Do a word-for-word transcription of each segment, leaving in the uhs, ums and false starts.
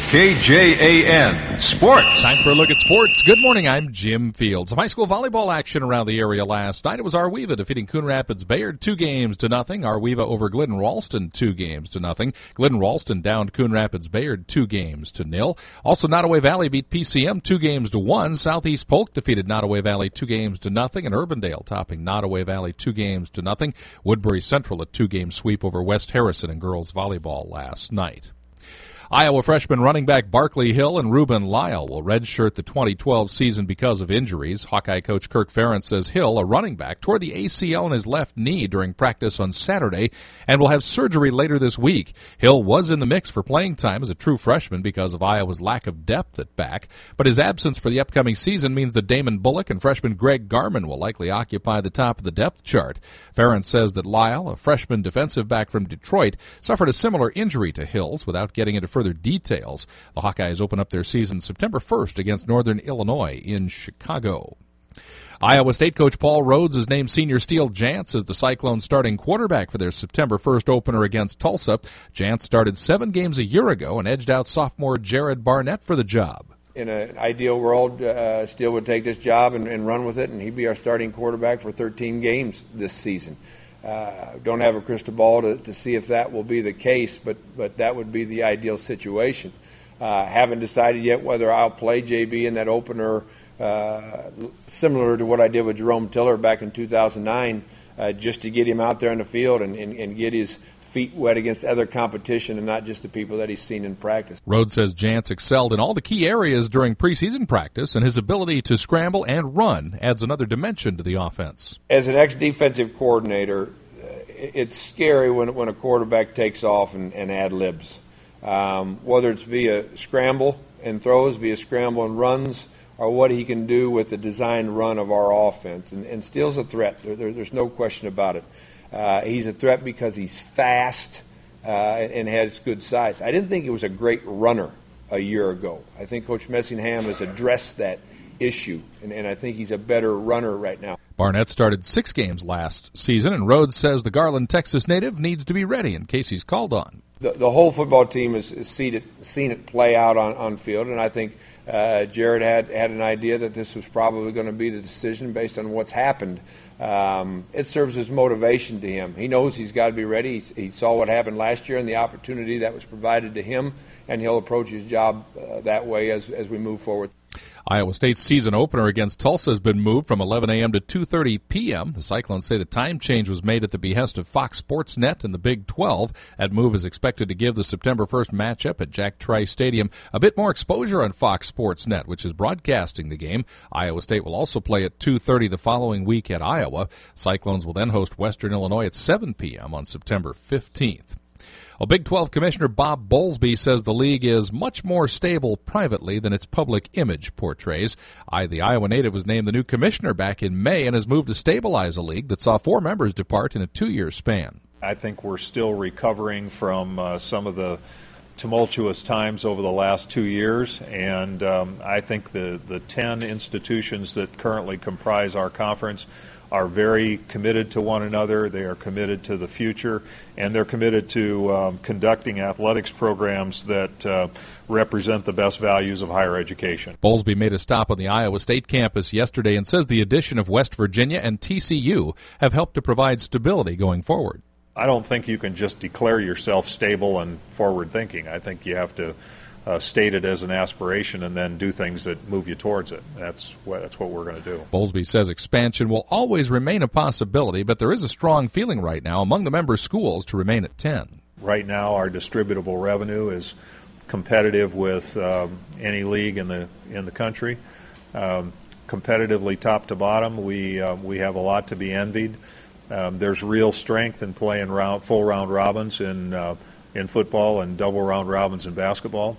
K J A N Sports. Time for a look at sports. Good morning, I'm Jim Fields. Some high school volleyball action around the area last night. It was Arweva defeating Coon Rapids Bayard two games to nothing. Arweva over Glidden Ralston two games to nothing. Glidden Ralston downed Coon Rapids Bayard two games to nil. Also, Nottoway Valley beat P C M two games to one. Southeast Polk defeated Nottoway Valley two games to nothing. And Urbandale topping Nottoway Valley two games to nothing. Woodbury Central a two-game sweep over West Harrison in girls volleyball last night. Iowa freshman running back Barkley Hill and Ruben Lyle will redshirt the twenty twelve season because of injuries. Hawkeye coach Kirk Ferentz says Hill, a running back, tore the A C L in his left knee during practice on Saturday and will have surgery later this week. Hill was in the mix for playing time as a true freshman because of Iowa's lack of depth at back, but his absence for the upcoming season means that Damon Bullock and freshman Greg Garman will likely occupy the top of the depth chart. Ferentz says that Lyle, a freshman defensive back from Detroit, suffered a similar injury to Hill's without getting into further details. The Hawkeyes open up their season September first against Northern Illinois in Chicago. Iowa State coach Paul Rhodes has named senior Steele Jantz as the Cyclones starting quarterback for their September first opener against Tulsa. Jantz started seven games a year ago and edged out sophomore Jared Barnett for the job. In an ideal world, uh, Steele would take this job and, and run with it, and he'd be our starting quarterback for thirteen games this season. Uh, don't have a crystal ball to, to see if that will be the case, but, but that would be the ideal situation. Uh, haven't decided yet whether I'll play J B in that opener, uh, similar to what I did with Jerome Tiller back in two thousand nine, uh, just to get him out there in the field and, and, and get his feet wet against other competition and not just the people that he's seen in practice. Rhodes says Jantz excelled in all the key areas during preseason practice, and his ability to scramble and run adds another dimension to the offense. As an ex-defensive coordinator, it's scary when when a quarterback takes off and, and ad-libs, um, whether it's via scramble and throws, via scramble and runs, or what he can do with the designed run of our offense. And, and Steele's a threat. There, there, there's no question about it. Uh, he's a threat because he's fast uh, and, and has good size. I didn't think he was a great runner a year ago. I think Coach Messingham has addressed that issue, and, and I think he's a better runner right now. Barnett started six games last season, and Rhodes says the Garland, Texas native needs to be ready in case he's called on. The, the whole football team has, has seen, it, seen it play out on, on field, and I think uh, Jared had, had an idea that this was probably going to be the decision based on what's happened. Um, it serves as motivation to him. He knows he's got to be ready. He, he saw what happened last year and the opportunity that was provided to him, and he'll approach his job uh, that way as, as we move forward. Iowa State's season opener against Tulsa has been moved from eleven a.m. to two thirty p.m. The Cyclones say the time change was made at the behest of Fox Sports Net and the Big twelve. That move is expected to give the September first matchup at Jack Trice Stadium a bit more exposure on Fox Sports Net, which is broadcasting the game. Iowa State will also play at two thirty the following week at Iowa. Cyclones will then host Western Illinois at seven p.m. on September fifteenth. Well, Big twelve Commissioner Bob Bowlesby says the league is much more stable privately than its public image portrays. I, the Iowa native, was named the new commissioner back in May and has moved to stabilize a league that saw four members depart in a two-year span. I think we're still recovering from uh, some of the tumultuous times over the last two years, and um, I think the, the ten institutions that currently comprise our conference are very committed to one another. They are committed to the future, and they're committed to um, conducting athletics programs that uh, represent the best values of higher education. Bowlesby made a stop on the Iowa State campus yesterday and says the addition of West Virginia and T C U have helped to provide stability going forward. I don't think you can just declare yourself stable and forward-thinking. I think you have to Uh, state it as an aspiration and then do things that move you towards it. That's what, that's what we're going to do. Bowlesby says expansion will always remain a possibility, but there is a strong feeling right now among the member schools to remain at ten. Right now our distributable revenue is competitive with um, any league in the in the country. Um, competitively top to bottom, we uh, we have a lot to be envied. Um, there's real strength in playing round, full round robins in uh, in football and double round robins in basketball.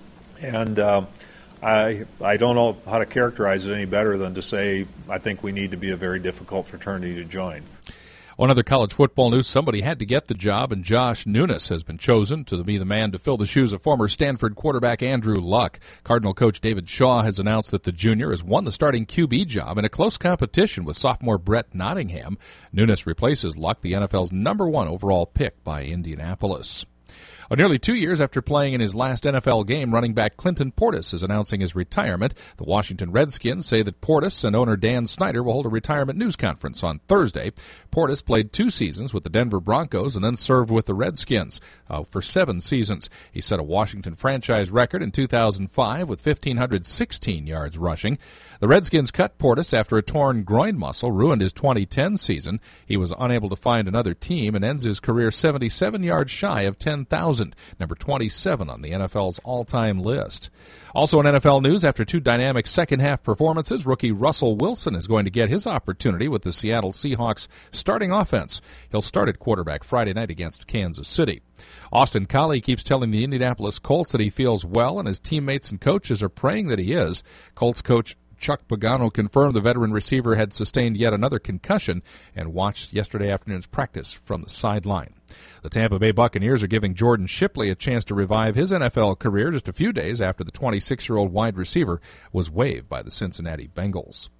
And uh, I I don't know how to characterize it any better than to say I think we need to be a very difficult fraternity to join. On other college football news, somebody had to get the job, and Josh Nunes has been chosen to be the man to fill the shoes of former Stanford quarterback Andrew Luck. Cardinal coach David Shaw has announced that the junior has won the starting Q B job in a close competition with sophomore Brett Nottingham. Nunes replaces Luck, the N F L's number one overall pick by Indianapolis. Oh, nearly two years after playing in his last N F L game, running back Clinton Portis is announcing his retirement. The Washington Redskins say that Portis and owner Dan Snyder will hold a retirement news conference on Thursday. Portis played two seasons with the Denver Broncos and then served with the Redskins uh, for seven seasons. He set a Washington franchise record in two thousand five with one thousand five hundred sixteen yards rushing. The Redskins cut Portis after a torn groin muscle ruined his twenty ten season. He was unable to find another team and ends his career seventy-seven yards shy of ten thousand, number twenty-seven on the N F L's all-time list. Also in N F L news, after two dynamic second-half performances, rookie Russell Wilson is going to get his opportunity with the Seattle Seahawks starting offense. He'll start at quarterback Friday night against Kansas City. Austin Collie keeps telling the Indianapolis Colts that he feels well, and his teammates and coaches are praying that he is. Colts coach Chuck Pagano confirmed the veteran receiver had sustained yet another concussion and watched yesterday afternoon's practice from the sideline. The Tampa Bay Buccaneers are giving Jordan Shipley a chance to revive his N F L career just a few days after the twenty-six-year-old wide receiver was waived by the Cincinnati Bengals.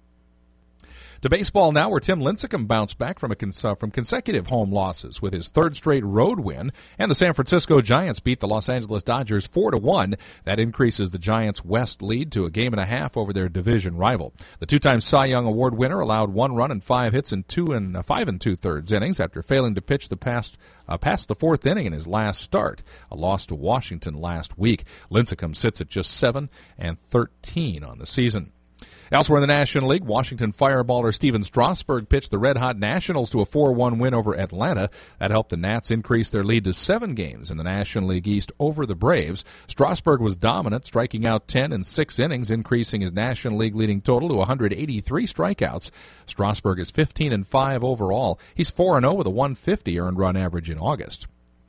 To baseball now, where Tim Lincecum bounced back from a cons- uh, from consecutive home losses with his third straight road win, and the San Francisco Giants beat the Los Angeles Dodgers four to one. That increases the Giants' West lead to a game and a half over their division rival. The two-time Cy Young Award winner allowed one run and five hits in two and uh, five and two-thirds innings after failing to pitch the past uh, past the fourth inning in his last start, a loss to Washington last week. Lincecum sits at just seven and thirteen on the season. Elsewhere in the National League, Washington fireballer Steven Strasburg pitched the red-hot Nationals to a four one win over Atlanta. That helped the Nats increase their lead to seven games in the National League East over the Braves. Strasburg was dominant, striking out ten in six innings, increasing his National League leading total to one hundred eighty-three strikeouts. Strasburg is fifteen and five overall. He's four and oh with a one fifty earned run average in August.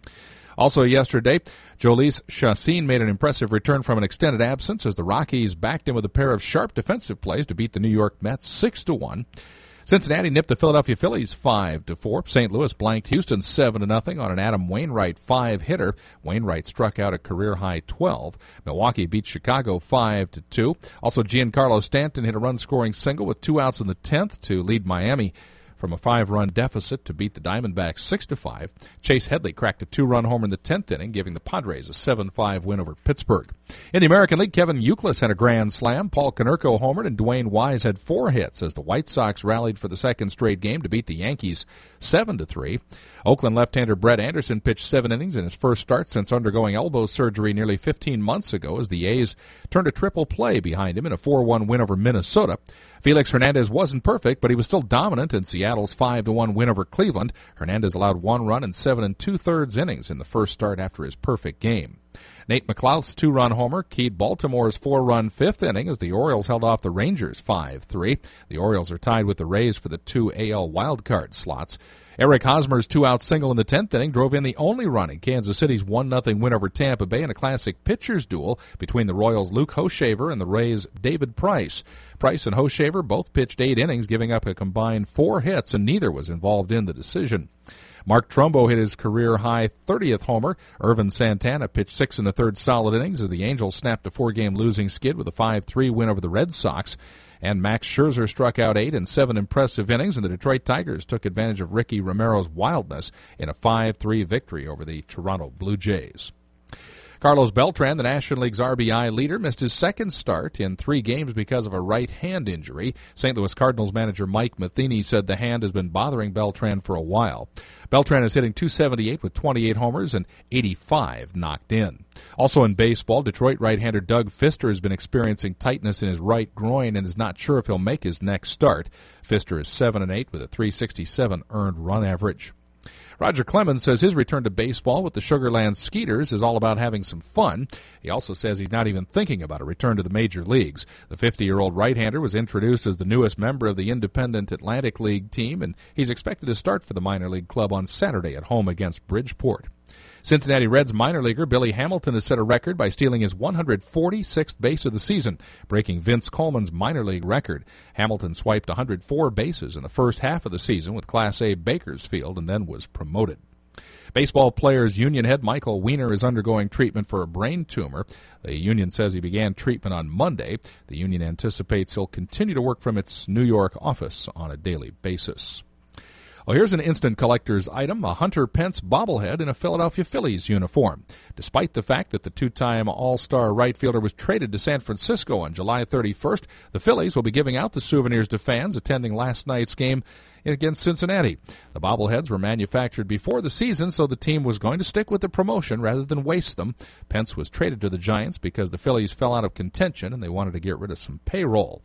Also yesterday, Jhoulys Chacin made an impressive return from an extended absence as the Rockies backed him with a pair of sharp defensive plays to beat the New York Mets six to one. Cincinnati nipped the Philadelphia Phillies five to four. Saint Louis blanked Houston seven to nothing on an Adam Wainwright five-hitter. Wainwright struck out a career-high twelve. Milwaukee beat Chicago five to two. Also, Giancarlo Stanton hit a run-scoring single with two outs in the tenth to lead Miami from a five-run deficit to beat the Diamondbacks six to five. Chase Headley cracked a two-run homer in the tenth inning, giving the Padres a seven five win over Pittsburgh. In the American League, Kevin Youkilis had a grand slam. Paul Konerko homered, and Dwayne Wise had four hits as the White Sox rallied for the second straight game to beat the Yankees seven to three. Oakland left-hander Brett Anderson pitched seven innings in his first start since undergoing elbow surgery nearly fifteen months ago as the A's turned a triple play behind him in a four one win over Minnesota. Felix Hernandez wasn't perfect, but he was still dominant in Seattle's five to one win over Cleveland. Hernandez allowed one run in seven and two-thirds innings in the first start after his perfect game. Nate McLouth's two-run homer keyed Baltimore's four-run fifth inning as the Orioles held off the Rangers five three. The Orioles are tied with the Rays for the two A L wildcard slots. Eric Hosmer's two-out single in the tenth inning drove in the only run in Kansas City's one nothing win over Tampa Bay in a classic pitcher's duel between the Royals' Luke Hochevar and the Rays' David Price. Price and Hochevar both pitched eight innings, giving up a combined four hits, and neither was involved in the decision. Mark Trumbo hit his career-high thirtieth homer. Irvin Santana pitched six and a third solid innings as the Angels snapped a four-game losing skid with a five three win over the Red Sox. And Max Scherzer struck out eight in seven impressive innings, and the Detroit Tigers took advantage of Ricky Romero's wildness in a five three victory over the Toronto Blue Jays. Carlos Beltran, the National League's R B I leader, missed his second start in three games because of a right hand injury. Saint Louis Cardinals manager Mike Matheny said the hand has been bothering Beltran for a while. Beltran is hitting two seventy-eight with twenty-eight homers and eighty-five knocked in. Also in baseball, Detroit right-hander Doug Fister has been experiencing tightness in his right groin and is not sure if he'll make his next start. Fister is seven and eight with a three sixty-seven earned run average. Roger Clemens says his return to baseball with the Sugar Land Skeeters is all about having some fun. He also says he's not even thinking about a return to the major leagues. The fifty-year-old right-hander was introduced as the newest member of the Independent Atlantic League team, and he's expected to start for the minor league club on Saturday at home against Bridgeport. Cincinnati Reds minor leaguer Billy Hamilton has set a record by stealing his one hundred forty-sixth base of the season, breaking Vince Coleman's minor league record. Hamilton swiped one hundred four bases in the first half of the season with Class A Bakersfield and then was promoted. Baseball Players Union head Michael Weiner is undergoing treatment for a brain tumor. The union says he began treatment on Monday. The union anticipates he'll continue to work from its New York office on a daily basis. Well, here's an instant collector's item, a Hunter Pence bobblehead in a Philadelphia Phillies uniform. Despite the fact that the two-time All-Star right fielder was traded to San Francisco on July thirty-first, the Phillies will be giving out the souvenirs to fans attending last night's game against Cincinnati. The bobbleheads were manufactured before the season, so the team was going to stick with the promotion rather than waste them. Pence was traded to the Giants because the Phillies fell out of contention and they wanted to get rid of some payroll.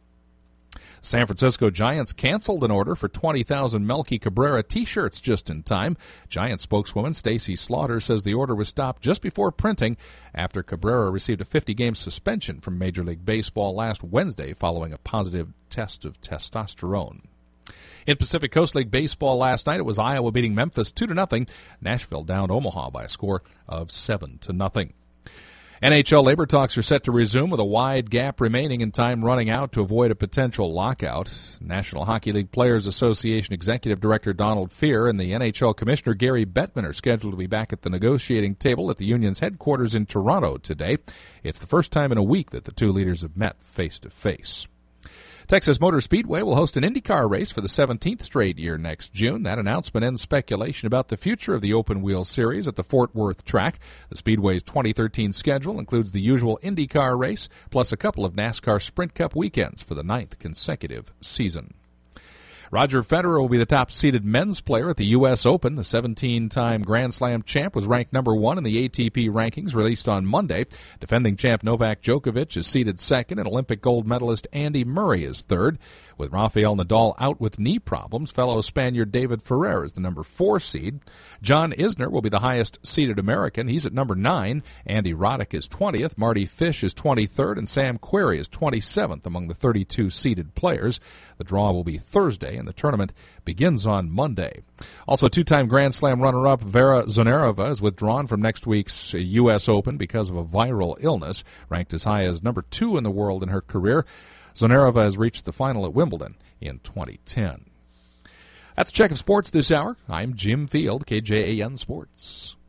San Francisco Giants canceled an order for twenty thousand Melky Cabrera T-shirts just in time. Giants spokeswoman Stacy Slaughter says the order was stopped just before printing after Cabrera received a fifty-game suspension from Major League Baseball last Wednesday following a positive test of testosterone. In Pacific Coast League Baseball last night, it was Iowa beating Memphis two to nothing. Nashville downed Omaha by a score of seven to nothing. N H L labor talks are set to resume with a wide gap remaining and time running out to avoid a potential lockout. National Hockey League Players Association Executive Director Donald Fehr and the N H L Commissioner Gary Bettman are scheduled to be back at the negotiating table at the union's headquarters in Toronto today. It's the first time in a week that the two leaders have met face-to-face. Texas Motor Speedway will host an IndyCar race for the seventeenth straight year next June. That announcement ends speculation about the future of the open-wheel series at the Fort Worth track. The Speedway's twenty thirteen schedule includes the usual IndyCar race, plus a couple of NASCAR Sprint Cup weekends for the ninth consecutive season. Roger Federer will be the top-seeded men's player at the U S Open. The seventeen-time Grand Slam champ was ranked number one in the A T P rankings released on Monday. Defending champ Novak Djokovic is seeded second, and Olympic gold medalist Andy Murray is third. With Rafael Nadal out with knee problems, fellow Spaniard David Ferrer is the number four seed. John Isner will be the highest-seeded American. He's at number nine. Andy Roddick is twentieth. Marty Fish is twenty-third, and Sam Querrey is twenty-seventh among the thirty-two seeded players. The draw will be Thursday, and the tournament begins on Monday. Also, two-time Grand Slam runner-up Vera Zvonareva is withdrawn from next week's U S Open because of a viral illness. Ranked as high as number two in the world in her career, Zvonareva has reached the final at Wimbledon in twenty ten. That's a check of sports this hour. I'm Jim Field, K J A N Sports.